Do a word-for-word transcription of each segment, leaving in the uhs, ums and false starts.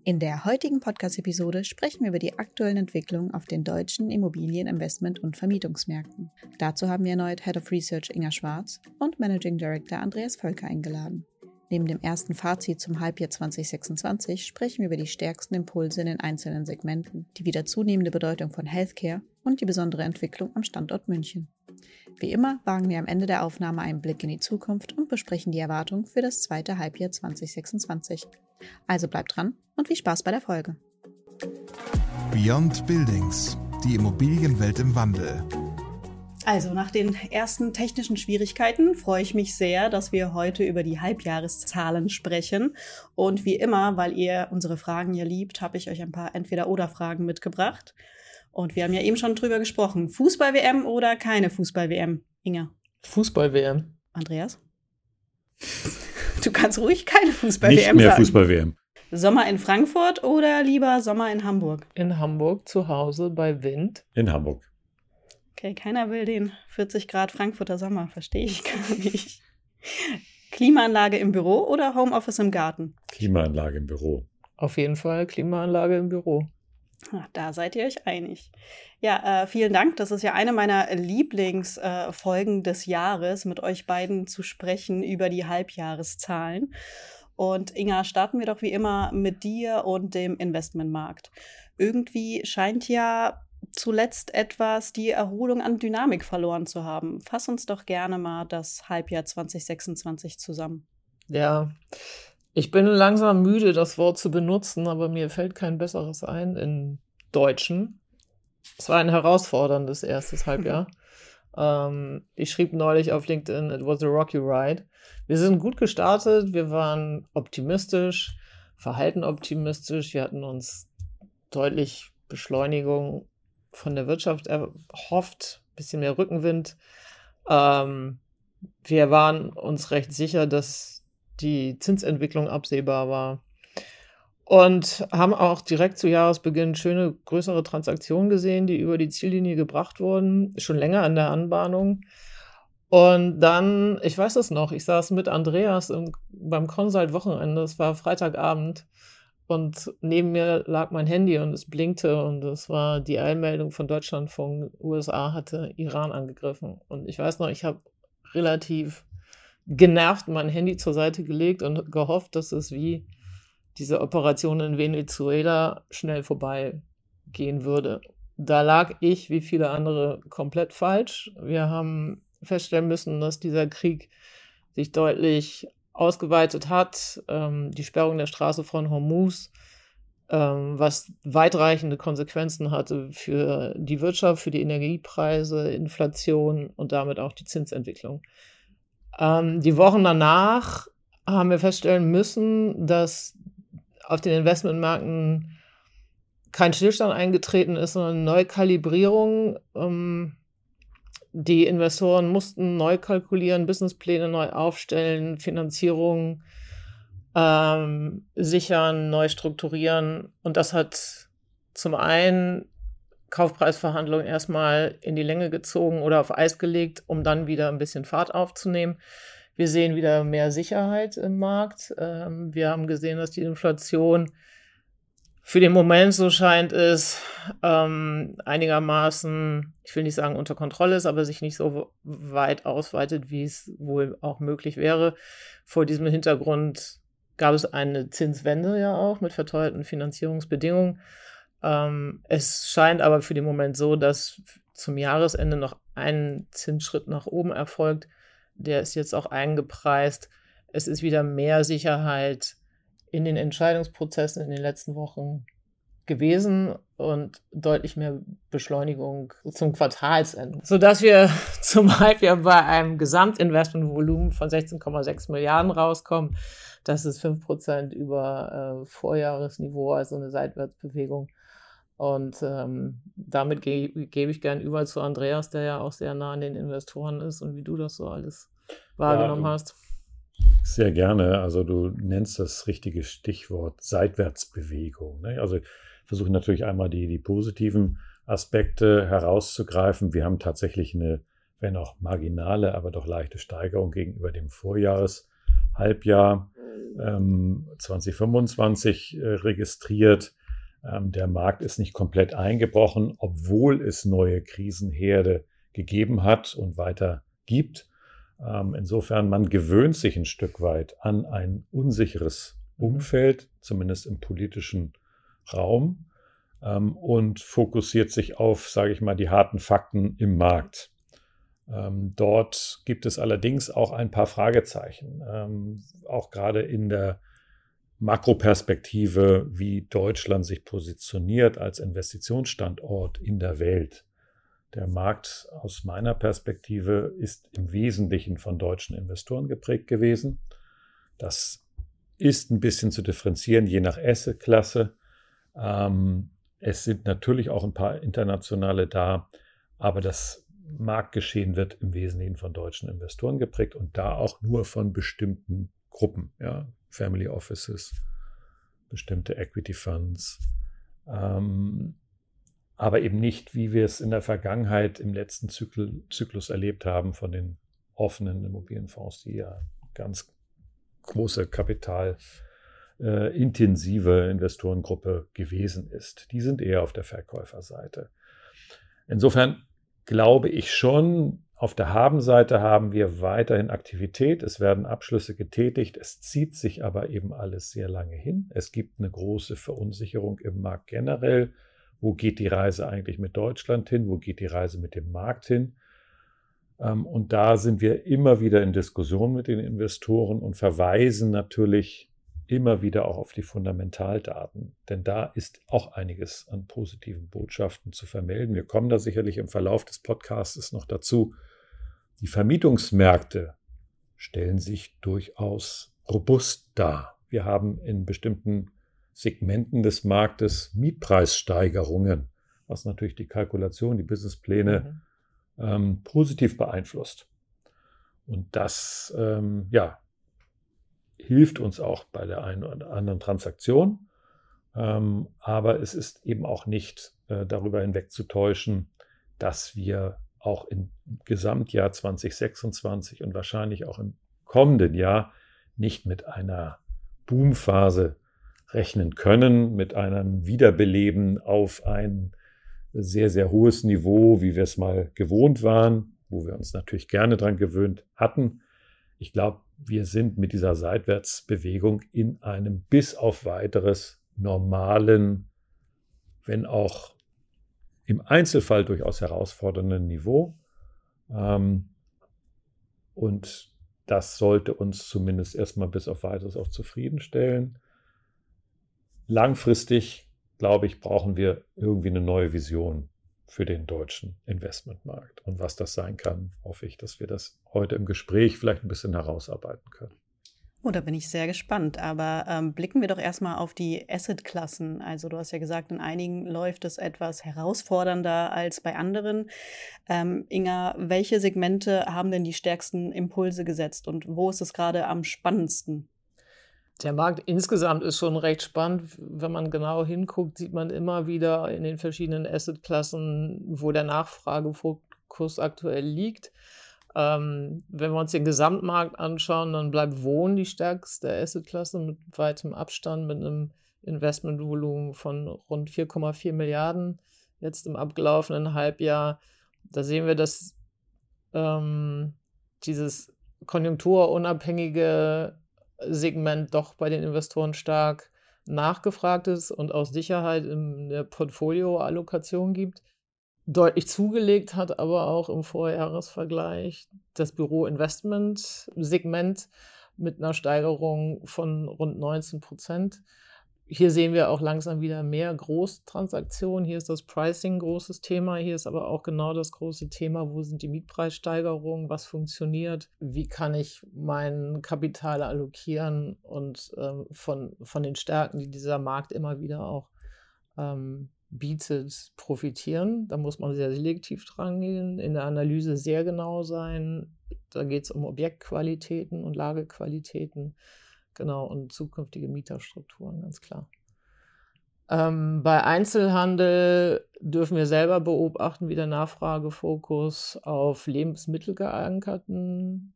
In der heutigen Podcast-Episode sprechen wir über die aktuellen Entwicklungen auf den deutschen Immobilieninvestment- und Vermietungsmärkten. Dazu haben wir erneut Head of Research Inga Schwarz und Managing Director Andreas Völker eingeladen. Neben dem ersten Fazit zum Halbjahr zwanzig sechsundzwanzig sprechen wir über die stärksten Impulse in den einzelnen Segmenten, die wieder zunehmende Bedeutung von Healthcare und die besondere Entwicklung am Standort München. Wie immer wagen wir am Ende der Aufnahme einen Blick in die Zukunft und besprechen die Erwartungen für das zweite Halbjahr zwanzig sechsundzwanzig. Also bleibt dran und viel Spaß bei der Folge. Beyond Buildings, die Immobilienwelt im Wandel. Also nach den ersten technischen Schwierigkeiten freue ich mich sehr, dass wir heute über die Halbjahreszahlen sprechen. Und wie immer, weil ihr unsere Fragen ja liebt, habe ich euch ein paar Entweder-oder-Fragen mitgebracht. Und wir haben ja eben schon drüber gesprochen. Fußball-W M oder keine Fußball-W M? Inga? Fußball-W M. Andreas? Du kannst ruhig keine Fußball-W M sagen. Nicht mehr Fußball-W M. Sommer in Frankfurt oder lieber Sommer in Hamburg? In Hamburg, zu Hause, bei Wind. In Hamburg. Okay, keiner will den vierzig Grad Frankfurter Sommer, verstehe ich gar nicht. Klimaanlage im Büro oder Homeoffice im Garten? Klimaanlage im Büro. Auf jeden Fall Klimaanlage im Büro. Ach, da seid ihr euch einig. Ja, äh, vielen Dank. Das ist ja eine meiner Lieblingsfolgen äh, des Jahres, mit euch beiden zu sprechen über die Halbjahreszahlen. Und Inga, starten wir doch wie immer mit dir und dem Investmentmarkt. Irgendwie scheint ja zuletzt etwas die Erholung an Dynamik verloren zu haben. Fass uns doch gerne mal das Halbjahr zwanzig sechsundzwanzig zusammen. Ja, ich bin langsam müde, das Wort zu benutzen, aber mir fällt kein besseres ein in Deutschen. Es war ein herausforderndes erstes Halbjahr. ähm, ich schrieb neulich auf LinkedIn, it was a rocky ride. Wir sind gut gestartet, wir waren optimistisch, verhalten optimistisch, wir hatten uns deutlich Beschleunigung von der Wirtschaft erhofft, ein bisschen mehr Rückenwind. Ähm, wir waren uns recht sicher, dass die Zinsentwicklung absehbar war und haben auch direkt zu Jahresbeginn schöne größere Transaktionen gesehen, die über die Ziellinie gebracht wurden, schon länger an der Anbahnung. Und dann, ich weiß es noch, ich saß mit Andreas im, beim Consult-Wochenende, es war Freitagabend, und neben mir lag mein Handy und es blinkte und es war die Eilmeldung von Deutschlandfunk, U S A hatte Iran angegriffen. Und ich weiß noch, ich habe relativ genervt mein Handy zur Seite gelegt und gehofft, dass es wie diese Operation in Venezuela schnell vorbeigehen würde. Da lag ich, wie viele andere, komplett falsch. Wir haben feststellen müssen, dass dieser Krieg sich deutlich ausgeweitet hat, ähm, die Sperrung der Straße von Hormuz, ähm, was weitreichende Konsequenzen hatte für die Wirtschaft, für die Energiepreise, Inflation und damit auch die Zinsentwicklung. Ähm, die Wochen danach haben wir feststellen müssen, dass auf den Investmentmärkten kein Stillstand eingetreten ist, sondern eine Neukalibrierung. Ähm, die Investoren mussten neu kalkulieren, Businesspläne neu aufstellen, Finanzierung ähm, sichern, neu strukturieren. Und das hat zum einen Kaufpreisverhandlungen erstmal in die Länge gezogen oder auf Eis gelegt, um dann wieder ein bisschen Fahrt aufzunehmen. Wir sehen wieder mehr Sicherheit im Markt. Ähm, wir haben gesehen, dass die Inflation für den Moment, so scheint es, ähm, einigermaßen, ich will nicht sagen unter Kontrolle ist, aber sich nicht so weit ausweitet, wie es wohl auch möglich wäre. Vor diesem Hintergrund gab es eine Zinswende ja auch mit verteuerten Finanzierungsbedingungen. Ähm, es scheint aber für den Moment so, dass zum Jahresende noch ein Zinsschritt nach oben erfolgt. Der ist jetzt auch eingepreist. Es ist wieder mehr Sicherheit in den Entscheidungsprozessen in den letzten Wochen gewesen und deutlich mehr Beschleunigung zum Quartalsende, sodass wir zum Halbjahr bei einem Gesamtinvestmentvolumen von sechzehn Komma sechs Milliarden rauskommen. Das ist fünf Prozent über äh, Vorjahresniveau, also eine Seitwärtsbewegung. Und ähm, damit ge- gebe ich gern über zu Andreas, der ja auch sehr nah an den Investoren ist und wie du das so alles wahrgenommen ja, hast. Sehr gerne. Also du nennst das richtige Stichwort Seitwärtsbewegung. Ne? Also versuchen natürlich einmal die, die positiven Aspekte herauszugreifen. Wir haben tatsächlich eine, wenn auch marginale, aber doch leichte Steigerung gegenüber dem Vorjahreshalbjahr. ähm, zwanzig fünfundzwanzig äh, registriert. Ähm, der Markt ist nicht komplett eingebrochen, obwohl es neue Krisenherde gegeben hat und weiter gibt. Ähm, insofern, man gewöhnt sich ein Stück weit an ein unsicheres Umfeld, zumindest im politischen Raum, ähm, und fokussiert sich auf, sage ich mal, die harten Fakten im Markt. Ähm, dort gibt es allerdings auch ein paar Fragezeichen, ähm, auch gerade in der Makroperspektive, wie Deutschland sich positioniert als Investitionsstandort in der Welt. Der Markt aus meiner Perspektive ist im Wesentlichen von deutschen Investoren geprägt gewesen. Das ist ein bisschen zu differenzieren, je nach Assetklasse. Ähm, es sind natürlich auch ein paar internationale da, aber das Marktgeschehen wird im Wesentlichen von deutschen Investoren geprägt und da auch nur von bestimmten Gruppen, ja, Family Offices, bestimmte Equity Funds, ähm, aber eben nicht, wie wir es in der Vergangenheit im letzten Zyklus, Zyklus erlebt haben, von den offenen Immobilienfonds, die ja ganz große kapitalintensive äh, Investorengruppe gewesen ist. Die sind eher auf der Verkäuferseite. Insofern glaube ich schon, auf der Habenseite haben wir weiterhin Aktivität. Es werden Abschlüsse getätigt. Es zieht sich aber eben alles sehr lange hin. Es gibt eine große Verunsicherung im Markt generell. Wo geht die Reise eigentlich mit Deutschland hin? Wo geht die Reise mit dem Markt hin? Und da sind wir immer wieder in Diskussion mit den Investoren und verweisen natürlich immer wieder auch auf die Fundamentaldaten. Denn da ist auch einiges an positiven Botschaften zu vermelden. Wir kommen da sicherlich im Verlauf des Podcasts noch dazu. Die Vermietungsmärkte stellen sich durchaus robust dar. Wir haben in bestimmten Segmenten des Marktes Mietpreissteigerungen, was natürlich die Kalkulation, die Businesspläne mhm. ähm, positiv beeinflusst. Und das ähm, ja, hilft uns auch bei der einen oder anderen Transaktion. Ähm, aber es ist eben auch nicht äh, darüber hinwegzutäuschen, dass wir auch im Gesamtjahr zwanzig sechsundzwanzig und wahrscheinlich auch im kommenden Jahr nicht mit einer Boomphase rechnen können, mit einem Wiederbeleben auf ein sehr, sehr hohes Niveau, wie wir es mal gewohnt waren, wo wir uns natürlich gerne dran gewöhnt hatten. Ich glaube, wir sind mit dieser Seitwärtsbewegung in einem bis auf weiteres normalen, wenn auch im Einzelfall durchaus herausfordernden Niveau. Und das sollte uns zumindest erstmal bis auf weiteres auch zufriedenstellen. Langfristig, glaube ich, brauchen wir irgendwie eine neue Vision für den deutschen Investmentmarkt. Und was das sein kann, hoffe ich, dass wir das heute im Gespräch vielleicht ein bisschen herausarbeiten können. Oh, da bin ich sehr gespannt. Aber ähm, blicken wir doch erstmal auf die Assetklassen. Also du hast ja gesagt, in einigen läuft es etwas herausfordernder als bei anderen. Ähm, Inga, welche Segmente haben denn die stärksten Impulse gesetzt und wo ist es gerade am spannendsten? Der Markt insgesamt ist schon recht spannend. Wenn man genau hinguckt, sieht man immer wieder in den verschiedenen Assetklassen, wo der Nachfragefokus aktuell liegt. Ähm, wenn wir uns den Gesamtmarkt anschauen, dann bleibt Wohnen die stärkste Assetklasse mit weitem Abstand, mit einem Investmentvolumen von rund vier Komma vier Milliarden jetzt im abgelaufenen Halbjahr. Da sehen wir, dass ähm, dieses konjunkturunabhängige Segment doch bei den Investoren stark nachgefragt ist und auch Sicherheit in der Portfolioallokation gibt. Deutlich zugelegt hat aber auch im Vorjahresvergleich das Büro-Investment-Segment mit einer Steigerung von rund neunzehn Prozent. Hier sehen wir auch langsam wieder mehr Großtransaktionen. Hier ist das Pricing ein großes Thema. Hier ist aber auch genau das große Thema, wo sind die Mietpreissteigerungen, was funktioniert, wie kann ich mein Kapital allokieren und ähm, von, von den Stärken, die dieser Markt immer wieder auch ähm, bietet, profitieren. Da muss man sehr selektiv dran gehen, in der Analyse sehr genau sein. Da geht es um Objektqualitäten und Lagequalitäten. Genau, und zukünftige Mieterstrukturen, ganz klar. Ähm, bei Einzelhandel dürfen wir selber beobachten, wie der Nachfragefokus auf Lebensmittel geankerten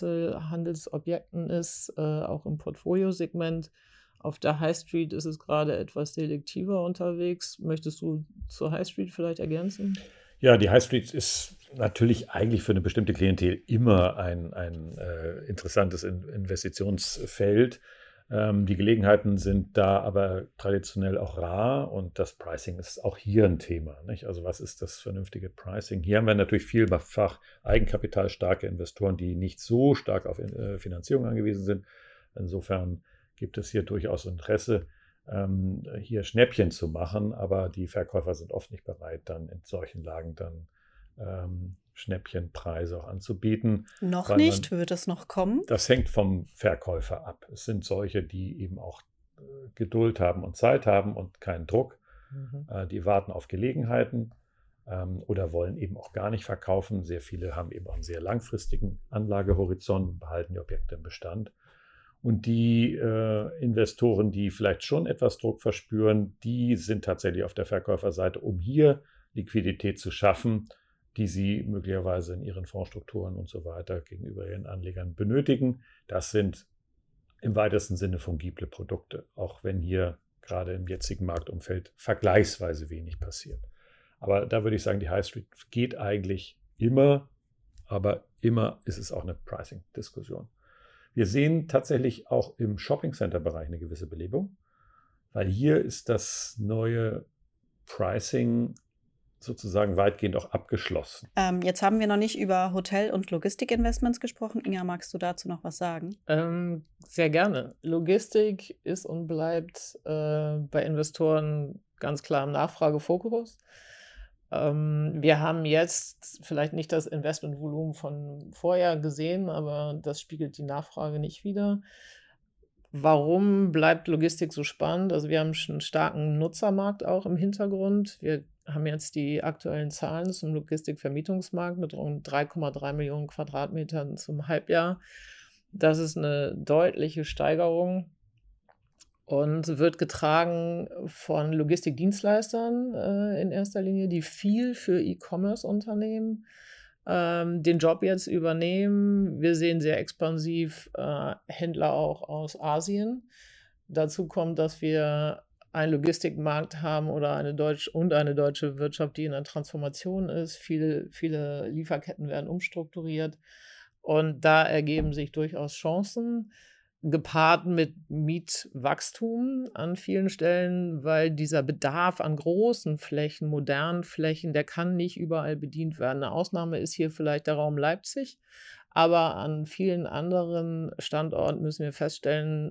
Einzelhandelsobjekten ist, äh, auch im Portfoliosegment. Auf der High Street ist es gerade etwas selektiver unterwegs. Möchtest du zur High Street vielleicht ergänzen? Ja, die High Street ist natürlich eigentlich für eine bestimmte Klientel immer ein, ein äh, interessantes In- Investitionsfeld. Ähm, die Gelegenheiten sind da aber traditionell auch rar und das Pricing ist auch hier ein Thema, nicht? Also was ist das vernünftige Pricing? Hier haben wir natürlich vielfach eigenkapitalstarke Investoren, die nicht so stark auf äh, Finanzierung angewiesen sind. Insofern gibt es hier durchaus Interesse, ähm, hier Schnäppchen zu machen, aber die Verkäufer sind oft nicht bereit, dann in solchen Lagen dann ähm, Schnäppchenpreise auch anzubieten. Noch weil nicht, man, wird es noch kommen? Das hängt vom Verkäufer ab. Es sind solche, die eben auch äh, Geduld haben und Zeit haben und keinen Druck. Mhm. Äh, die warten auf Gelegenheiten ähm, oder wollen eben auch gar nicht verkaufen. Sehr viele haben eben auch einen sehr langfristigen Anlagehorizont, behalten die Objekte im Bestand. Und die äh, Investoren, die vielleicht schon etwas Druck verspüren, die sind tatsächlich auf der Verkäuferseite, um hier Liquidität zu schaffen, die sie möglicherweise in ihren Fondsstrukturen und so weiter gegenüber ihren Anlegern benötigen. Das sind im weitesten Sinne fungible Produkte, auch wenn hier gerade im jetzigen Marktumfeld vergleichsweise wenig passiert. Aber da würde ich sagen, die High Street geht eigentlich immer, aber immer ist es auch eine Pricing-Diskussion. Wir sehen tatsächlich auch im Shopping-Center-Bereich eine gewisse Belebung, weil hier ist das neue Pricing sozusagen weitgehend auch abgeschlossen. Ähm, jetzt haben wir noch nicht über Hotel- und Logistikinvestments gesprochen. Inga, magst du dazu noch was sagen? Ähm, sehr gerne. Logistik ist und bleibt äh, bei Investoren ganz klar im Nachfragefokus. Ähm, wir haben jetzt vielleicht nicht das Investmentvolumen von vorher gesehen, aber das spiegelt die Nachfrage nicht wider. Warum bleibt Logistik so spannend? Also wir haben einen starken Nutzermarkt auch im Hintergrund. Wir haben jetzt die aktuellen Zahlen zum Logistikvermietungsmarkt mit rund drei Komma drei Millionen Quadratmetern zum Halbjahr. Das ist eine deutliche Steigerung und wird getragen von Logistikdienstleistern äh, in erster Linie, die viel für E-Commerce-Unternehmen ähm, den Job jetzt übernehmen. Wir sehen sehr expansiv äh, Händler auch aus Asien. Dazu kommt, dass wir einen Logistikmarkt haben oder eine deutsche und eine deutsche Wirtschaft, die in einer Transformation ist. Viele, viele Lieferketten werden umstrukturiert und da ergeben sich durchaus Chancen, gepaart mit Mietwachstum an vielen Stellen, weil dieser Bedarf an großen Flächen, modernen Flächen, der kann nicht überall bedient werden. Eine Ausnahme ist hier vielleicht der Raum Leipzig, aber an vielen anderen Standorten müssen wir feststellen,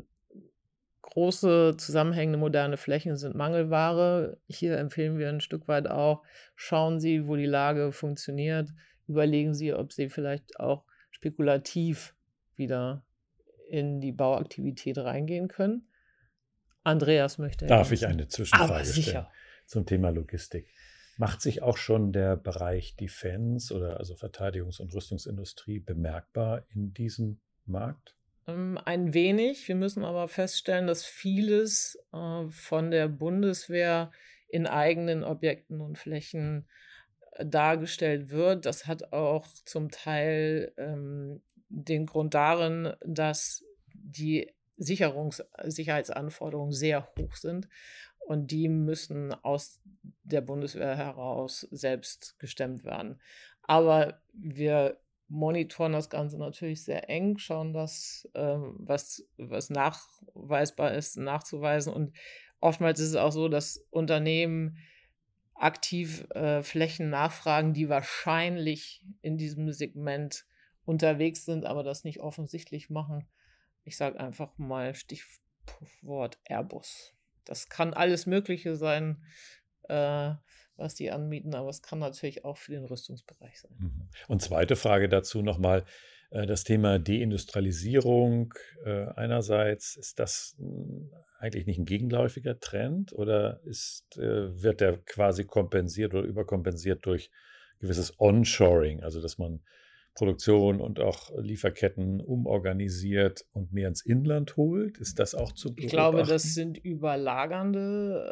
große, zusammenhängende, moderne Flächen sind Mangelware. Hier empfehlen wir ein Stück weit auch, schauen Sie, wo die Lage funktioniert, überlegen Sie, ob Sie vielleicht auch spekulativ wieder in die Bauaktivität reingehen können. Andreas möchte Darf ergänzen. ich eine Zwischenfrage Aber stellen sicher. zum Thema Logistik? Macht sich auch schon der Bereich Defense oder also Verteidigungs- und Rüstungsindustrie bemerkbar in diesem Markt? Ähm, Ein wenig. Wir müssen aber feststellen, dass vieles äh, von der Bundeswehr in eigenen Objekten und Flächen äh, dargestellt wird. Das hat auch zum Teil ähm, den Grund darin, dass die Sicherungs- Sicherheitsanforderungen sehr hoch sind und die müssen aus der Bundeswehr heraus selbst gestemmt werden. Aber wir monitoren das Ganze natürlich sehr eng, schauen, dass ähm, was, was nachweisbar ist, nachzuweisen. Und oftmals ist es auch so, dass Unternehmen aktiv äh, Flächen nachfragen, die wahrscheinlich in diesem Segment unterwegs sind, aber das nicht offensichtlich machen. Ich sage einfach mal Stichwort Airbus. Das kann alles Mögliche sein, äh, was die anbieten, aber es kann natürlich auch für den Rüstungsbereich sein. Und zweite Frage dazu nochmal, das Thema Deindustrialisierung einerseits, ist das eigentlich nicht ein gegenläufiger Trend oder ist, wird der quasi kompensiert oder überkompensiert durch gewisses Onshoring, also dass man Produktion und auch Lieferketten umorganisiert und mehr ins Inland holt? Ist das auch zu beobachten? Ich glaube, das sind überlagernde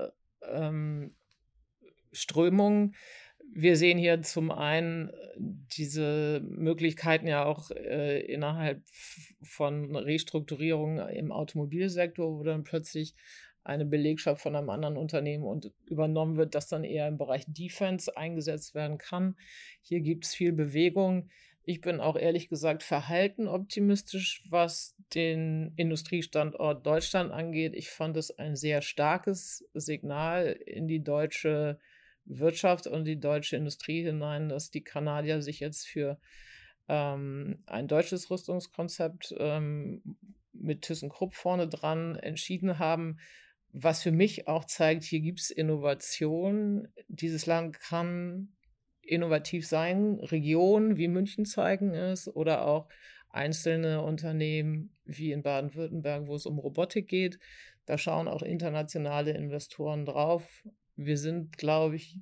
ähm, Strömungen. Wir sehen hier zum einen diese Möglichkeiten ja auch äh, innerhalb von Restrukturierungen im Automobilsektor, wo dann plötzlich eine Belegschaft von einem anderen Unternehmen und übernommen wird, das dann eher im Bereich Defense eingesetzt werden kann. Hier gibt es viel Bewegung. Ich bin auch ehrlich gesagt verhalten optimistisch, was den Industriestandort Deutschland angeht. Ich fand es ein sehr starkes Signal in die deutsche Wirtschaft und die deutsche Industrie hinein, dass die Kanadier sich jetzt für ähm, ein deutsches Rüstungskonzept ähm, mit ThyssenKrupp vorne dran entschieden haben, was für mich auch zeigt, hier gibt es Innovation. Dieses Land kann innovativ sein. Regionen wie München zeigen es oder auch einzelne Unternehmen wie in Baden-Württemberg, wo es um Robotik geht. Da schauen auch internationale Investoren drauf. Wir sind, glaube ich,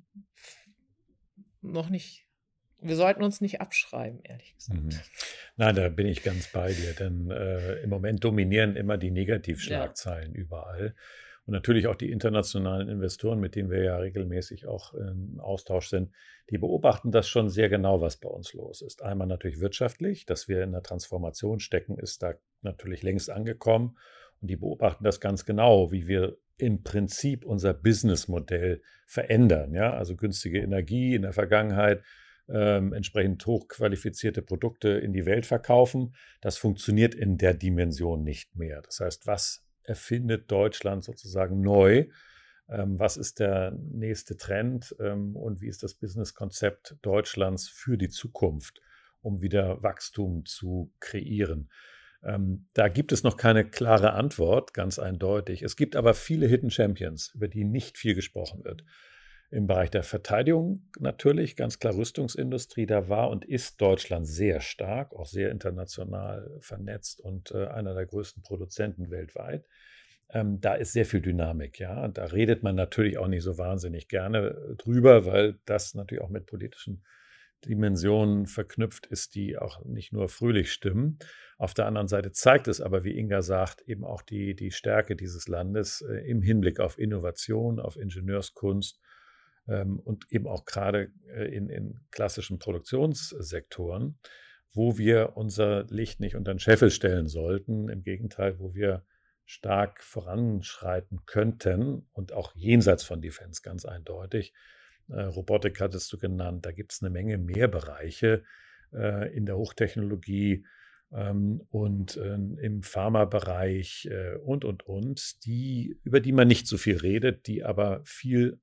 noch nicht, wir sollten uns nicht abschreiben, ehrlich gesagt. Mhm. Nein, da bin ich ganz bei dir, denn äh, im Moment dominieren immer die Negativschlagzeilen ja. überall. Und natürlich auch die internationalen Investoren, mit denen wir ja regelmäßig auch im Austausch sind, die beobachten das schon sehr genau, was bei uns los ist. Einmal natürlich wirtschaftlich, dass wir in der Transformation stecken, ist da natürlich längst angekommen. Und die beobachten das ganz genau, wie wir im Prinzip unser Businessmodell verändern. Ja? Also günstige Energie in der Vergangenheit, ähm, entsprechend hochqualifizierte Produkte in die Welt verkaufen. Das funktioniert in der Dimension nicht mehr. Das heißt, was erfindet Deutschland sozusagen neu? Ähm, was ist der nächste Trend ähm, und wie ist das Businesskonzept Deutschlands für die Zukunft, um wieder Wachstum zu kreieren? Ähm, da gibt es noch keine klare Antwort, ganz eindeutig. Es gibt aber viele Hidden Champions, über die nicht viel gesprochen wird. Im Bereich der Verteidigung natürlich, ganz klar Rüstungsindustrie, da war und ist Deutschland sehr stark, auch sehr international vernetzt und äh, einer der größten Produzenten weltweit. Ähm, da ist sehr viel Dynamik, ja. Da redet man natürlich auch nicht so wahnsinnig gerne drüber, weil das natürlich auch mit politischen Dimensionen verknüpft ist, die auch nicht nur fröhlich stimmen. Auf der anderen Seite zeigt es aber, wie Inga sagt, eben auch die, die Stärke dieses Landes äh, im Hinblick auf Innovation, auf Ingenieurskunst ähm, und eben auch gerade äh, in, in klassischen Produktionssektoren, wo wir unser Licht nicht unter den Scheffel stellen sollten. Im Gegenteil, wo wir stark voranschreiten könnten und auch jenseits von Defense ganz eindeutig. Äh, Robotik hattest du genannt, da gibt es eine Menge mehr Bereiche äh, in der Hochtechnologie ähm, und äh, im Pharmabereich äh, und, und, und, die, über die man nicht so viel redet, die aber viel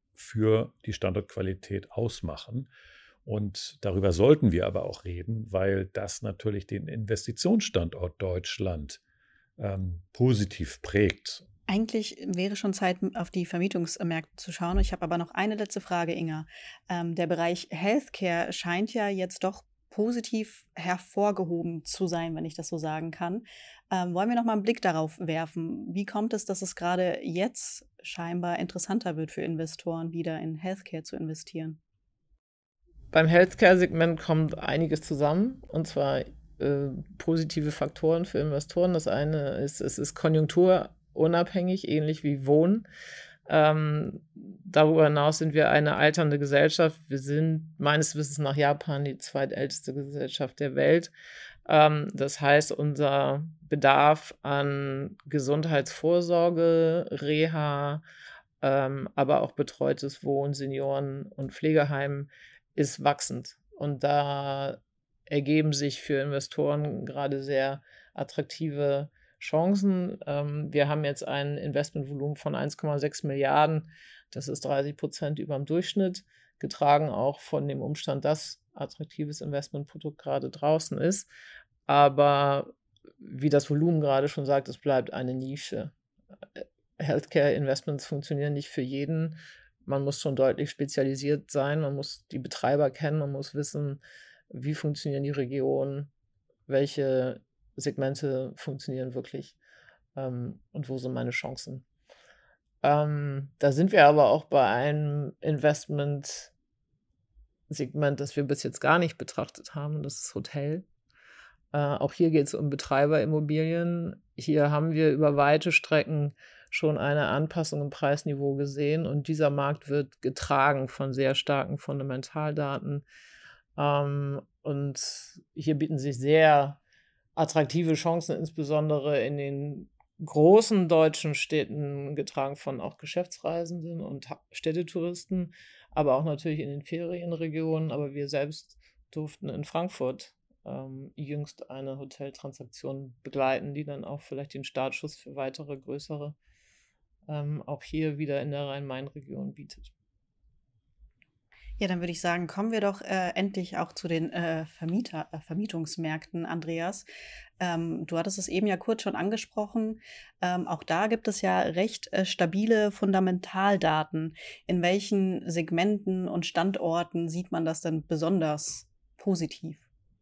für die Standortqualität ausmachen. Und darüber sollten wir aber auch reden, weil das natürlich den Investitionsstandort Deutschland ähm, positiv prägt. Eigentlich wäre schon Zeit, auf die Vermietungsmärkte zu schauen. Ich habe aber noch eine letzte Frage, Inga. Ähm, der Bereich Healthcare scheint ja jetzt doch positiv hervorgehoben zu sein, wenn ich das so sagen kann. Ähm, wollen wir noch mal einen Blick darauf werfen? Wie kommt es, dass es gerade jetzt scheinbar interessanter wird für Investoren, wieder in Healthcare zu investieren? Beim Healthcare-Segment kommt einiges zusammen, und zwar äh, positive Faktoren für Investoren. Das eine ist, es ist konjunkturunabhängig, ähnlich wie Wohnen. Ähm, darüber hinaus sind wir eine alternde Gesellschaft. Wir sind meines Wissens nach Japan die zweitälteste Gesellschaft der Welt. Ähm, das heißt, unser Bedarf an Gesundheitsvorsorge, Reha, ähm, aber auch betreutes Wohnen, Senioren- und Pflegeheimen ist wachsend. Und da ergeben sich für Investoren gerade sehr attraktive Chancen. Ähm, wir haben jetzt ein Investmentvolumen von eins Komma sechs Milliarden. Das ist dreißig Prozent über dem Durchschnitt, getragen auch von dem Umstand, dass attraktives Investmentprodukt gerade draußen ist. Aber wie das Volumen gerade schon sagt, es bleibt eine Nische. Healthcare-Investments funktionieren nicht für jeden. Man muss schon deutlich spezialisiert sein, man muss die Betreiber kennen, man muss wissen, wie funktionieren die Regionen, welche Segmente funktionieren wirklich ähm, und wo sind meine Chancen. Ähm, da sind wir aber auch bei einem Investment-Segment, das wir bis jetzt gar nicht betrachtet haben, und das ist Hotel. Äh, auch hier geht es um Betreiberimmobilien. Hier haben wir über weite Strecken schon eine Anpassung im Preisniveau gesehen. Und dieser Markt wird getragen von sehr starken Fundamentaldaten. Ähm, und hier bieten sich sehr attraktive Chancen, insbesondere in den großen deutschen Städten, getragen von auch Geschäftsreisenden und Städtetouristen, aber auch natürlich in den Ferienregionen. Aber wir selbst durften in Frankfurt ähm, jüngst eine Hoteltransaktion begleiten, die dann auch vielleicht den Startschuss für weitere größere ähm, auch hier wieder in der Rhein-Main-Region bietet. Ja, dann würde ich sagen, kommen wir doch äh, endlich auch zu den äh, Vermieter, äh, Vermietungsmärkten, Andreas. Ähm, du hattest es eben ja kurz schon angesprochen. Ähm, auch da gibt es ja recht äh, stabile Fundamentaldaten. In welchen Segmenten und Standorten sieht man das denn besonders positiv?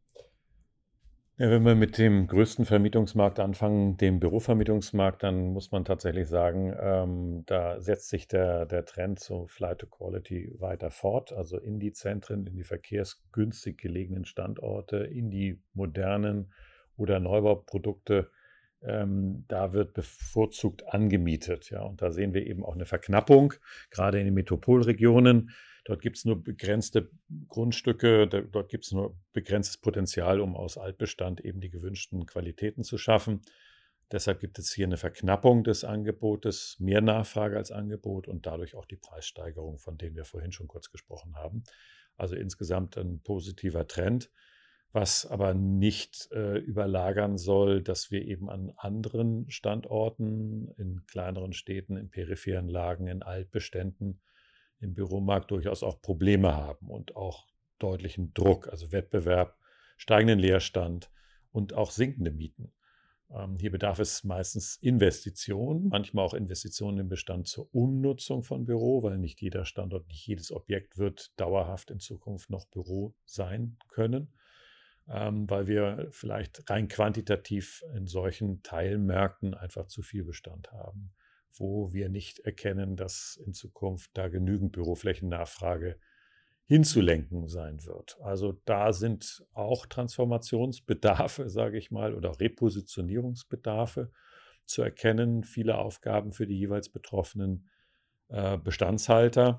Ja, wenn wir mit dem größten Vermietungsmarkt anfangen, dem Bürovermietungsmarkt, dann muss man tatsächlich sagen, ähm, da setzt sich der, der Trend zu Flight to Quality weiter fort, also in die Zentren, in die verkehrsgünstig gelegenen Standorte, in die modernen oder Neubauprodukte. Ähm, da wird bevorzugt angemietet. Ja, und da sehen wir eben auch eine Verknappung, gerade in den Metropolregionen. Dort gibt es nur begrenzte Grundstücke, dort gibt es nur begrenztes Potenzial, um aus Altbestand eben die gewünschten Qualitäten zu schaffen. Deshalb gibt es hier eine Verknappung des Angebotes, mehr Nachfrage als Angebot und dadurch auch die Preissteigerung, von denen wir vorhin schon kurz gesprochen haben. Also insgesamt ein positiver Trend, was aber nicht äh, überlagern soll, dass wir eben an anderen Standorten, in kleineren Städten, in peripheren Lagen, in Altbeständen, im Büromarkt durchaus auch Probleme haben und auch deutlichen Druck, also Wettbewerb, steigenden Leerstand und auch sinkende Mieten. Ähm, hier bedarf es meistens Investitionen, manchmal auch Investitionen im Bestand zur Umnutzung von Büro, weil nicht jeder Standort, nicht jedes Objekt wird dauerhaft in Zukunft noch Büro sein können, ähm, weil wir vielleicht rein quantitativ in solchen Teilmärkten einfach zu viel Bestand haben, wo wir nicht erkennen, dass in Zukunft da genügend Büroflächennachfrage hinzulenken sein wird. Also da sind auch Transformationsbedarfe, sage ich mal, oder Repositionierungsbedarfe zu erkennen, viele Aufgaben für die jeweils betroffenen äh, Bestandshalter.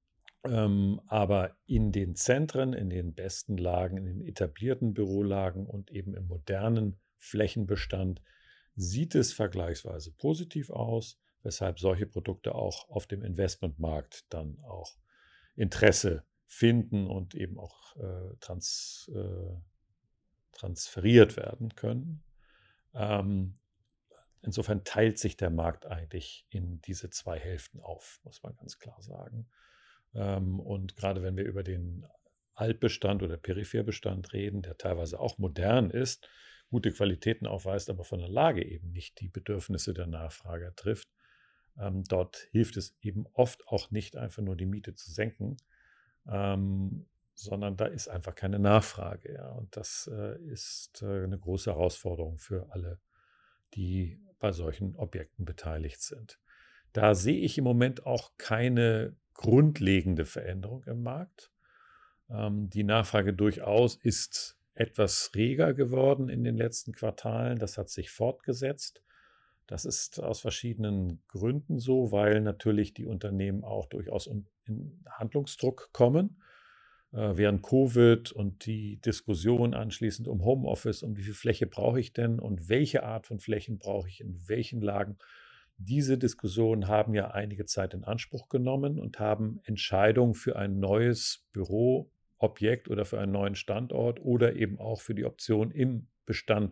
Ähm, aber in den Zentren, in den besten Lagen, in den etablierten Bürolagen und eben im modernen Flächenbestand sieht es vergleichsweise positiv aus, weshalb solche Produkte auch auf dem Investmentmarkt dann auch Interesse finden und eben auch äh, trans, äh, transferiert werden können. Ähm, insofern teilt sich der Markt eigentlich in diese zwei Hälften auf, muss man ganz klar sagen. Ähm, und gerade wenn wir über den Altbestand oder Peripherbestand reden, der teilweise auch modern ist, gute Qualitäten aufweist, aber von der Lage eben nicht die Bedürfnisse der Nachfrager trifft, Ähm, dort hilft es eben oft auch nicht, einfach nur die Miete zu senken, ähm, sondern da ist einfach keine Nachfrage. Ja. Und das äh, ist äh, eine große Herausforderung für alle, die bei solchen Objekten beteiligt sind. Da sehe ich im Moment auch keine grundlegende Veränderung im Markt. Ähm, die Nachfrage durchaus ist etwas reger geworden in den letzten Quartalen. Das hat sich fortgesetzt. Das ist aus verschiedenen Gründen so, weil natürlich die Unternehmen auch durchaus in Handlungsdruck kommen. Äh, während Covid und die Diskussion anschließend um Homeoffice, um wie viel Fläche brauche ich denn und welche Art von Flächen brauche ich in welchen Lagen, diese Diskussionen haben ja einige Zeit in Anspruch genommen und haben Entscheidungen für ein neues Büroobjekt oder für einen neuen Standort oder eben auch für die Option im Bestand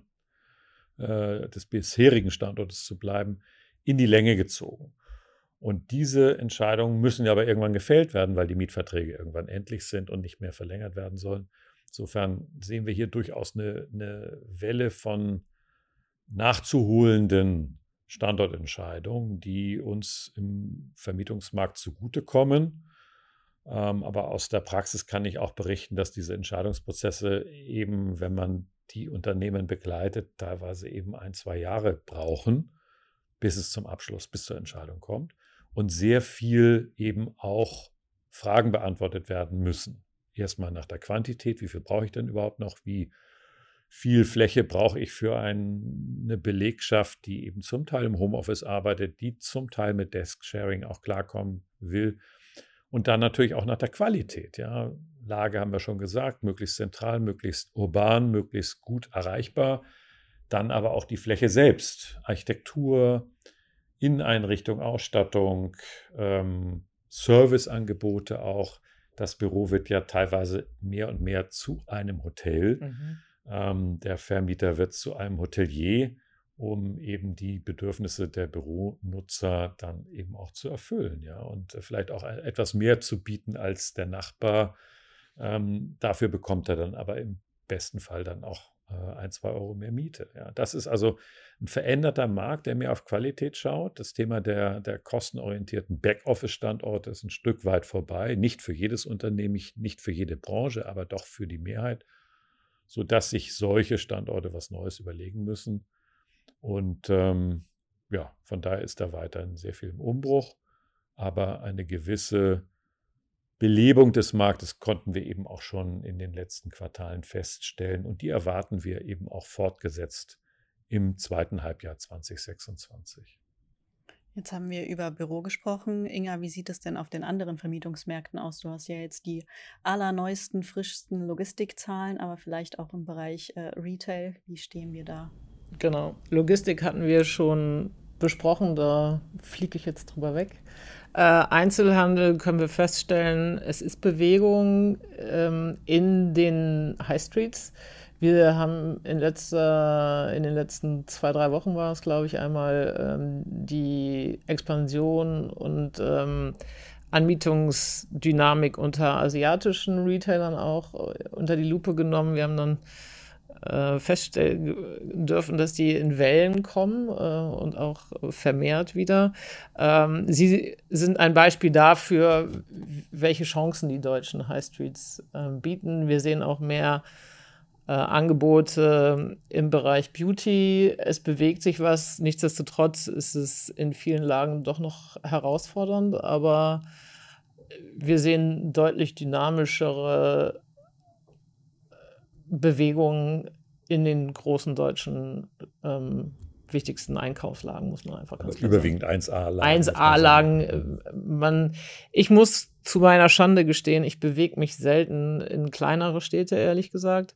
des bisherigen Standortes zu bleiben, in die Länge gezogen. Und diese Entscheidungen müssen ja aber irgendwann gefällt werden, weil die Mietverträge irgendwann endlich sind und nicht mehr verlängert werden sollen. Insofern sehen wir hier durchaus eine, eine Welle von nachzuholenden Standortentscheidungen, die uns im Vermietungsmarkt zugutekommen. Ähm, aber aus der Praxis kann ich auch berichten, dass diese Entscheidungsprozesse eben, wenn man die Unternehmen begleitet, teilweise eben ein, zwei Jahre brauchen, bis es zum Abschluss, bis zur Entscheidung kommt. Und sehr viel eben auch Fragen beantwortet werden müssen. Erstmal nach der Quantität, wie viel brauche ich denn überhaupt noch? Wie viel Fläche brauche ich für ein, eine Belegschaft, die eben zum Teil im Homeoffice arbeitet, die zum Teil mit Desk-Sharing auch klarkommen will. Und dann natürlich auch nach der Qualität. Ja. Lage haben wir schon gesagt, möglichst zentral, möglichst urban, möglichst gut erreichbar. Dann aber auch die Fläche selbst, Architektur, Inneneinrichtung, Ausstattung, ähm, Serviceangebote auch. Das Büro wird ja teilweise mehr und mehr zu einem Hotel. Mhm. Ähm, der Vermieter wird zu einem Hotelier, um eben die Bedürfnisse der Büronutzer dann eben auch zu erfüllen. Ja? Und vielleicht auch etwas mehr zu bieten als der Nachbar. Ähm, dafür bekommt er dann aber im besten Fall dann auch äh, ein, zwei Euro mehr Miete. Ja? Das ist also ein veränderter Markt, der mehr auf Qualität schaut. Das Thema der, der kostenorientierten Backoffice-Standorte ist ein Stück weit vorbei. Nicht für jedes Unternehmen, nicht für jede Branche, aber doch für die Mehrheit, sodass sich solche Standorte was Neues überlegen müssen. Und ähm, ja, von daher ist da weiterhin sehr viel im Umbruch, aber eine gewisse Belebung des Marktes konnten wir eben auch schon in den letzten Quartalen feststellen und die erwarten wir eben auch fortgesetzt im zweiten Halbjahr zwanzig sechsundzwanzig. Jetzt haben wir über Büro gesprochen. Inga, wie sieht es denn auf den anderen Vermietungsmärkten aus? Du hast ja jetzt die allerneuesten, frischsten Logistikzahlen, aber vielleicht auch im Bereich äh, Retail. Wie stehen wir da? Genau. Logistik hatten wir schon besprochen, da fliege ich jetzt drüber weg. Äh, Einzelhandel können wir feststellen, es ist Bewegung ähm, in den High Streets. Wir haben in, letzter, in den letzten zwei, drei Wochen war es, glaube ich, einmal ähm, die Expansion und ähm, Anmietungsdynamik unter asiatischen Retailern auch unter die Lupe genommen. Wir haben dann äh, feststellen dürfen, dass die in Wellen kommen äh, und auch vermehrt wieder. Ähm, sie sind ein Beispiel dafür, welche Chancen die deutschen High Streets äh, bieten. Wir sehen auch mehr Äh, Angebote im Bereich Beauty. Es bewegt sich was. Nichtsdestotrotz ist es in vielen Lagen doch noch herausfordernd, aber wir sehen deutlich dynamischere Bewegungen in den großen deutschen ähm, wichtigsten Einkaufslagen, muss man einfach ganz also klar überwiegend sagen. eins A-Lagen. eins A-Lagen. Man, ich muss zu meiner Schande gestehen, ich bewege mich selten in kleinere Städte, ehrlich gesagt.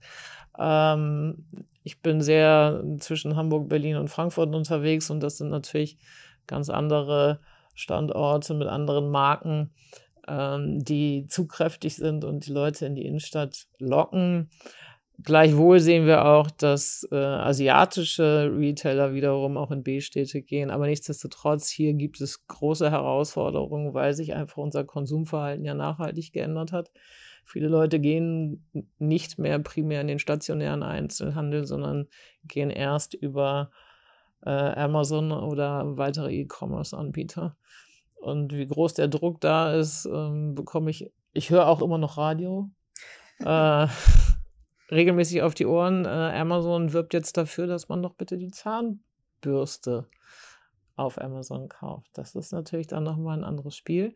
Ähm, ich bin sehr zwischen Hamburg, Berlin und Frankfurt unterwegs und das sind natürlich ganz andere Standorte mit anderen Marken, ähm, die zugkräftig sind und die Leute in die Innenstadt locken. Gleichwohl sehen wir auch, dass äh, asiatische Retailer wiederum auch in B-Städte gehen. Aber nichtsdestotrotz, hier gibt es große Herausforderungen, weil sich einfach unser Konsumverhalten ja nachhaltig geändert hat. Viele Leute gehen nicht mehr primär in den stationären Einzelhandel, sondern gehen erst über äh, Amazon oder weitere E-Commerce-Anbieter. Und wie groß der Druck da ist, ähm, bekomme ich, ich höre auch immer noch Radio. äh, regelmäßig auf die Ohren. Äh, Amazon wirbt jetzt dafür, dass man doch bitte die Zahnbürste auf Amazon kauft. Das ist natürlich dann nochmal ein anderes Spiel.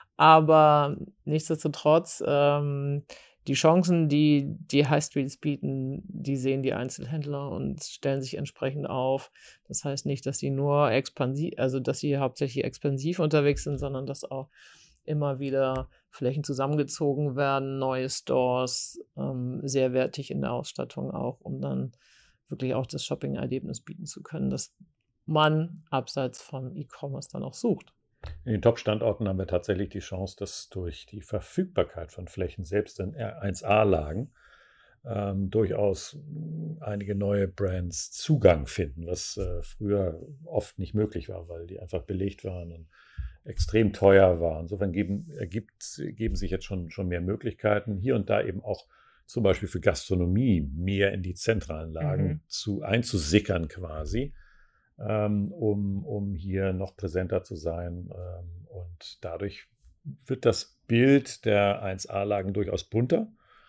Aber nichtsdestotrotz, ähm, die Chancen, die die High Streets bieten, die sehen die Einzelhändler und stellen sich entsprechend auf. Das heißt nicht, dass sie nur expansiv, also dass sie hauptsächlich expansiv unterwegs sind, sondern dass auch immer wieder Flächen zusammengezogen werden, neue Stores, ähm, sehr wertig in der Ausstattung auch, um dann wirklich auch das Shopping-Erlebnis bieten zu können, das man abseits vom E-Commerce dann auch sucht. In den Top-Standorten haben wir tatsächlich die Chance, dass durch die Verfügbarkeit von Flächen, selbst in eins A-Lagen, ähm, durchaus einige neue Brands Zugang finden, was äh, früher oft nicht möglich war, weil die einfach belegt waren und extrem teuer war. Insofern geben, ergibt, geben sich jetzt schon, schon mehr Möglichkeiten, hier und da eben auch zum Beispiel für Gastronomie mehr in die zentralen Lagen mhm. zu, einzusickern quasi, ähm, um, um hier noch präsenter zu sein. Ähm, und dadurch wird das Bild der eins A-Lagen durchaus bunter.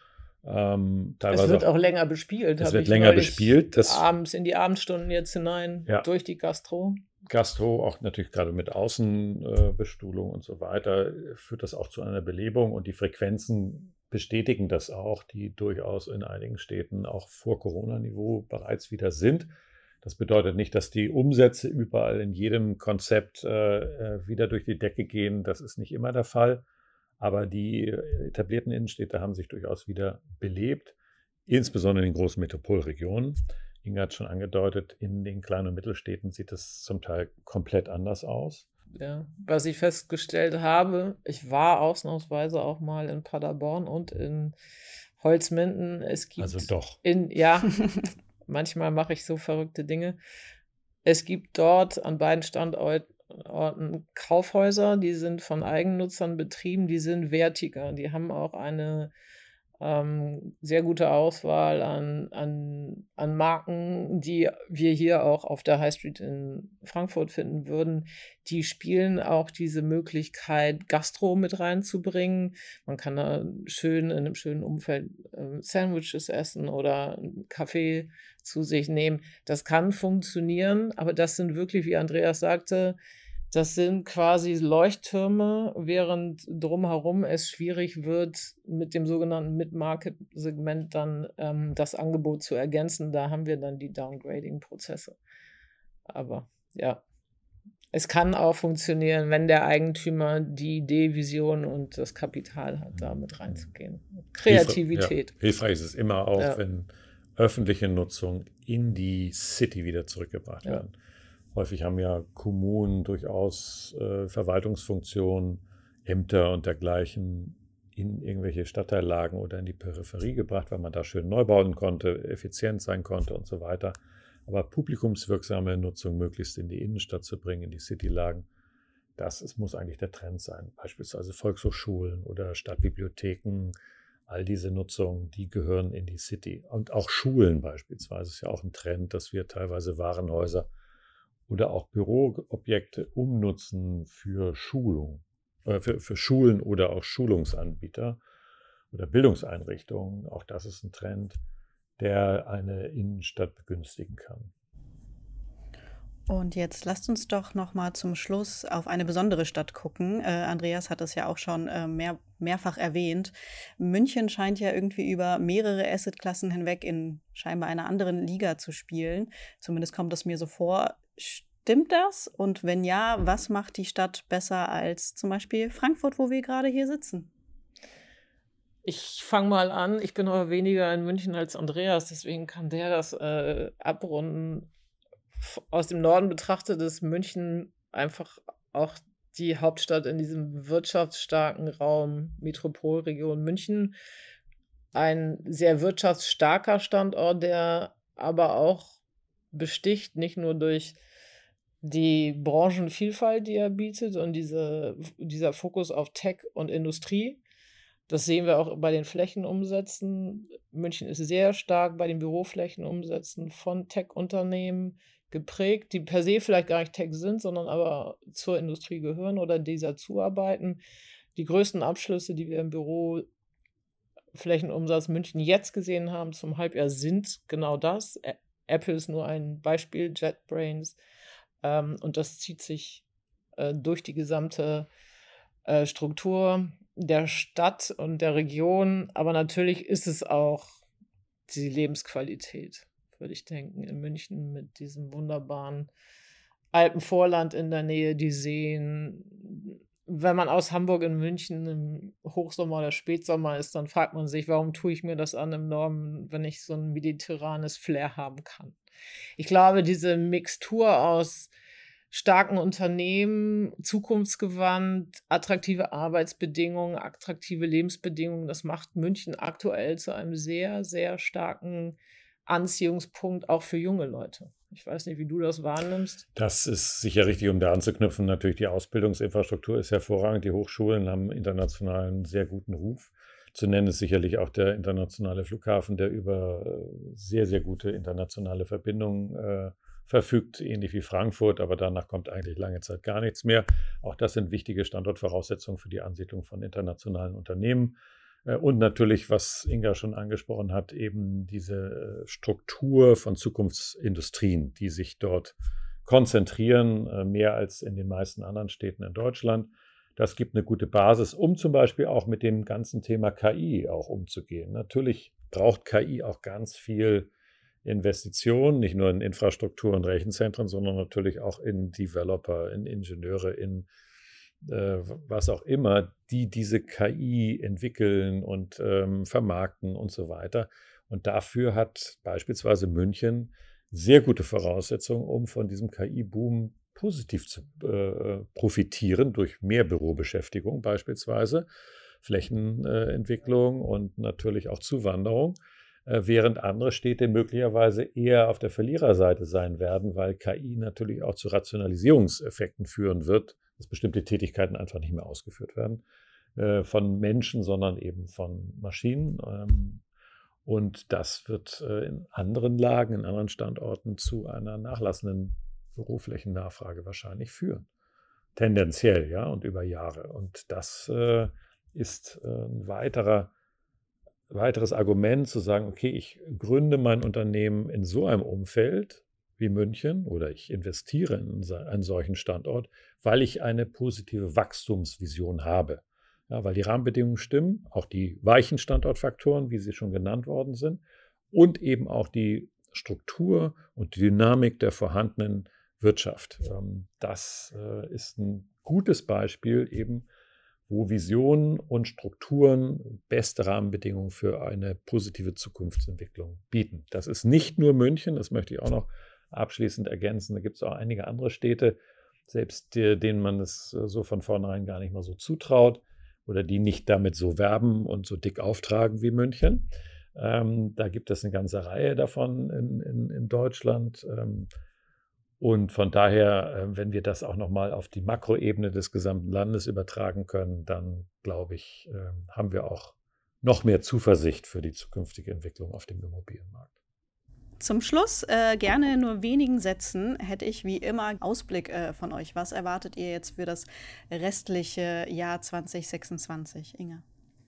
Ähm, es wird auch, auch länger bespielt. Es wird länger bespielt. Das abends in die Abendstunden jetzt hinein, ja. durch die Gastro. Gastro, auch natürlich gerade mit Außenbestuhlung und so weiter, führt das auch zu einer Belebung und die Frequenzen bestätigen das auch, die durchaus in einigen Städten auch vor Corona-Niveau bereits wieder sind. Das bedeutet nicht, dass die Umsätze überall in jedem Konzept äh, wieder durch die Decke gehen. Das ist nicht immer der Fall. Aber die etablierten Innenstädte haben sich durchaus wieder belebt, insbesondere in den großen Metropolregionen. Inga hat schon angedeutet, in den kleinen und Mittelstädten sieht es zum Teil komplett anders aus. Ja, was ich festgestellt habe, ich war ausnahmsweise auch mal in Paderborn und in Holzminden. Es gibt also doch. In, ja, manchmal mache ich so verrückte Dinge. Es gibt dort an beiden Standorten Kaufhäuser, die sind von Eigennutzern betrieben, die sind wertiger. Die haben auch eine ähm, sehr gute Auswahl an, an, an Marken, die wir hier auch auf der High Street in Frankfurt finden würden. Die spielen auch diese Möglichkeit, Gastro mit reinzubringen. Man kann da schön in einem schönen Umfeld äh, Sandwiches essen oder einen Kaffee zu sich nehmen. Das kann funktionieren, aber das sind wirklich, wie Andreas sagte, das sind quasi Leuchttürme, während drumherum es schwierig wird, mit dem sogenannten Mid-Market-Segment dann ähm, das Angebot zu ergänzen. Da haben wir dann die Downgrading-Prozesse. Aber ja, es kann auch funktionieren, wenn der Eigentümer die Idee, Vision und das Kapital hat, da mit reinzugehen. Kreativität. Hilfreich, ja. Hilfreich ist es immer auch, ja. wenn öffentliche Nutzung in die City wieder zurückgebracht Ja. werden. Häufig haben ja Kommunen durchaus äh, Verwaltungsfunktionen, Ämter und dergleichen in irgendwelche Stadtteillagen oder in die Peripherie gebracht, weil man da schön neu bauen konnte, effizient sein konnte und so weiter. Aber publikumswirksame Nutzung möglichst in die Innenstadt zu bringen, in die Citylagen, das ist, muss eigentlich der Trend sein. Beispielsweise Volkshochschulen oder Stadtbibliotheken, all diese Nutzungen, die gehören in die City. Und auch Schulen beispielsweise ist ja auch ein Trend, dass wir teilweise Warenhäuser oder auch Büroobjekte umnutzen für Schulung, äh, für, für Schulen oder auch Schulungsanbieter oder Bildungseinrichtungen. Auch das ist ein Trend, der eine Innenstadt begünstigen kann. Und jetzt lasst uns doch noch mal zum Schluss auf eine besondere Stadt gucken. Äh, Andreas hat es ja auch schon äh, mehr, mehrfach erwähnt. München scheint ja irgendwie über mehrere Assetklassen hinweg in scheinbar einer anderen Liga zu spielen. Zumindest kommt es mir so vor. Stimmt das? Und wenn ja, was macht die Stadt besser als zum Beispiel Frankfurt, wo wir gerade hier sitzen? Ich fange mal an. Ich bin aber weniger in München als Andreas, deswegen kann der das äh, abrunden. Aus dem Norden betrachtet ist München einfach auch die Hauptstadt in diesem wirtschaftsstarken Raum Metropolregion München. Ein sehr wirtschaftsstarker Standort, der aber auch besticht, nicht nur durch die Branchenvielfalt, die er bietet und diese, dieser Fokus auf Tech und Industrie. Das sehen wir auch bei den Flächenumsätzen. München ist sehr stark bei den Büroflächenumsätzen von Tech-Unternehmen geprägt, die per se vielleicht gar nicht Tech sind, sondern aber zur Industrie gehören oder dieser zuarbeiten. Die größten Abschlüsse, die wir im Büroflächenumsatz München jetzt gesehen haben zum Halbjahr, sind genau das. Apple ist nur ein Beispiel, JetBrains. Ähm, und das zieht sich äh, durch die gesamte äh, Struktur der Stadt und der Region. Aber natürlich ist es auch die Lebensqualität, würde ich denken, in München mit diesem wunderbaren Alpenvorland in der Nähe, die Seen. Wenn man aus Hamburg in München im Hochsommer oder Spätsommer ist, dann fragt man sich, warum tue ich mir das an im Norden, wenn ich so ein mediterranes Flair haben kann. Ich glaube, diese Mixtur aus starken Unternehmen, zukunftsgewandt, attraktive Arbeitsbedingungen, attraktive Lebensbedingungen, das macht München aktuell zu einem sehr, sehr starken Anziehungspunkt auch für junge Leute. Ich weiß nicht, wie du das wahrnimmst. Das ist sicher richtig, um da anzuknüpfen. Natürlich, die Ausbildungsinfrastruktur ist hervorragend. Die Hochschulen haben international einen sehr guten Ruf. Zu nennen ist sicherlich auch der internationale Flughafen, der über sehr, sehr gute internationale Verbindungen äh, verfügt, ähnlich wie Frankfurt, aber danach kommt eigentlich lange Zeit gar nichts mehr. Auch das sind wichtige Standortvoraussetzungen für die Ansiedlung von internationalen Unternehmen. Und natürlich, was Inga schon angesprochen hat, eben diese Struktur von Zukunftsindustrien, die sich dort konzentrieren, äh, mehr als in den meisten anderen Städten in Deutschland. Das gibt eine gute Basis, um zum Beispiel auch mit dem ganzen Thema K I auch umzugehen. Natürlich braucht K I auch ganz viel Investitionen, nicht nur in Infrastruktur und Rechenzentren, sondern natürlich auch in Developer, in Ingenieure, in äh, was auch immer, die diese K I entwickeln und ähm, vermarkten und so weiter. Und dafür hat beispielsweise München sehr gute Voraussetzungen, um von diesem K I-Boom positiv zu äh, profitieren, durch mehr Bürobeschäftigung beispielsweise, Flächenentwicklung äh, und natürlich auch Zuwanderung, äh, während andere Städte möglicherweise eher auf der Verliererseite sein werden, weil K I natürlich auch zu Rationalisierungseffekten führen wird, dass bestimmte Tätigkeiten einfach nicht mehr ausgeführt werden äh, von Menschen, sondern eben von Maschinen. Ähm, und das wird äh, in anderen Lagen, in anderen Standorten zu einer nachlassenden Büroflächennachfrage wahrscheinlich führen. Tendenziell, ja, und über Jahre. Und das äh, ist äh, ein weiterer, weiteres Argument zu sagen, okay, ich gründe mein Unternehmen in so einem Umfeld wie München oder ich investiere in einen solchen Standort, weil ich eine positive Wachstumsvision habe. Ja, weil die Rahmenbedingungen stimmen, auch die weichen Standortfaktoren, wie sie schon genannt worden sind, und eben auch die Struktur und die Dynamik der vorhandenen Wirtschaft. Das ist ein gutes Beispiel eben, wo Visionen und Strukturen beste Rahmenbedingungen für eine positive Zukunftsentwicklung bieten. Das ist nicht nur München, das möchte ich auch noch abschließend ergänzen. Da gibt es auch einige andere Städte, selbst denen man es so von vornherein gar nicht mal so zutraut oder die nicht damit so werben und so dick auftragen wie München. Ähm, da gibt es eine ganze Reihe davon in, in, in Deutschland. Ähm, und von daher, äh, wenn wir das auch nochmal auf die Makroebene des gesamten Landes übertragen können, dann glaube ich, äh, haben wir auch noch mehr Zuversicht für die zukünftige Entwicklung auf dem Immobilienmarkt. Zum Schluss, äh, gerne nur wenigen Sätzen, hätte ich wie immer Ausblick äh, von euch. Was erwartet ihr jetzt für das restliche Jahr zwanzig sechsundzwanzig, Inga?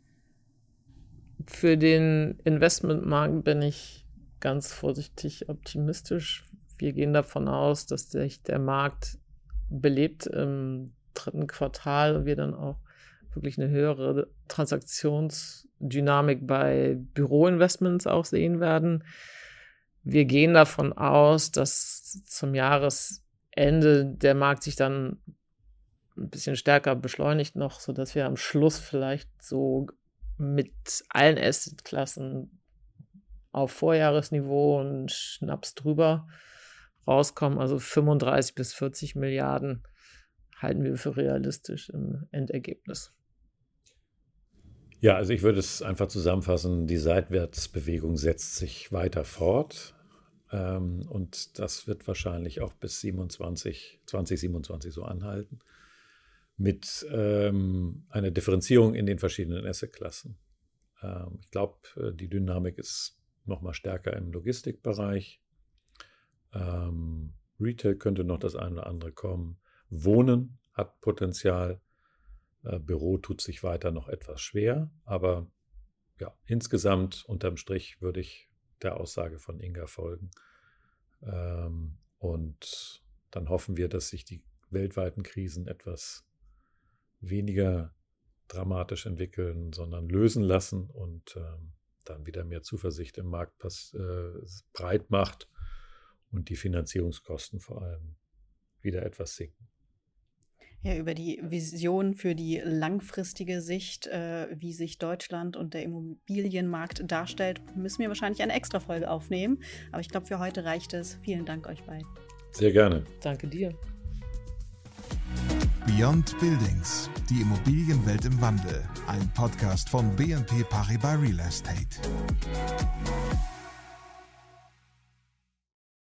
Für den Investmentmarkt bin ich ganz vorsichtig optimistisch. Wir gehen davon aus, dass sich der Markt belebt im dritten Quartal und wir dann auch wirklich eine höhere Transaktionsdynamik bei Büroinvestments auch sehen werden. Wir gehen davon aus, dass zum Jahresende der Markt sich dann ein bisschen stärker beschleunigt noch, sodass wir am Schluss vielleicht so mit allen Assetklassen auf Vorjahresniveau und Schnaps drüber rauskommen. Also fünfunddreißig bis vierzig Milliarden halten wir für realistisch im Endergebnis. Ja, also ich würde es einfach zusammenfassen, die Seitwärtsbewegung setzt sich weiter fort ähm, und das wird wahrscheinlich auch bis siebenundzwanzig, zwanzig siebenundzwanzig so anhalten, mit ähm, einer Differenzierung in den verschiedenen Assetklassen. Ähm, ich glaube, die Dynamik ist noch mal stärker im Logistikbereich. Ähm, Retail könnte noch das eine oder andere kommen. Wohnen hat Potenzial. Büro tut sich weiter noch etwas schwer, aber ja, insgesamt unterm Strich würde ich der Aussage von Inga folgen. Ähm, und dann hoffen wir, dass sich die weltweiten Krisen etwas weniger dramatisch entwickeln, sondern lösen lassen und ähm, dann wieder mehr Zuversicht im Markt pass, äh, breit macht und die Finanzierungskosten vor allem wieder etwas sinken. Ja, über die Vision für die langfristige Sicht, äh, wie sich Deutschland und der Immobilienmarkt darstellt, müssen wir wahrscheinlich eine Extra-Folge aufnehmen. Aber ich glaube, für heute reicht es. Vielen Dank euch beiden. Sehr gerne. Danke dir. Beyond Buildings, die Immobilienwelt im Wandel. Ein Podcast von B N P Paribas Real Estate.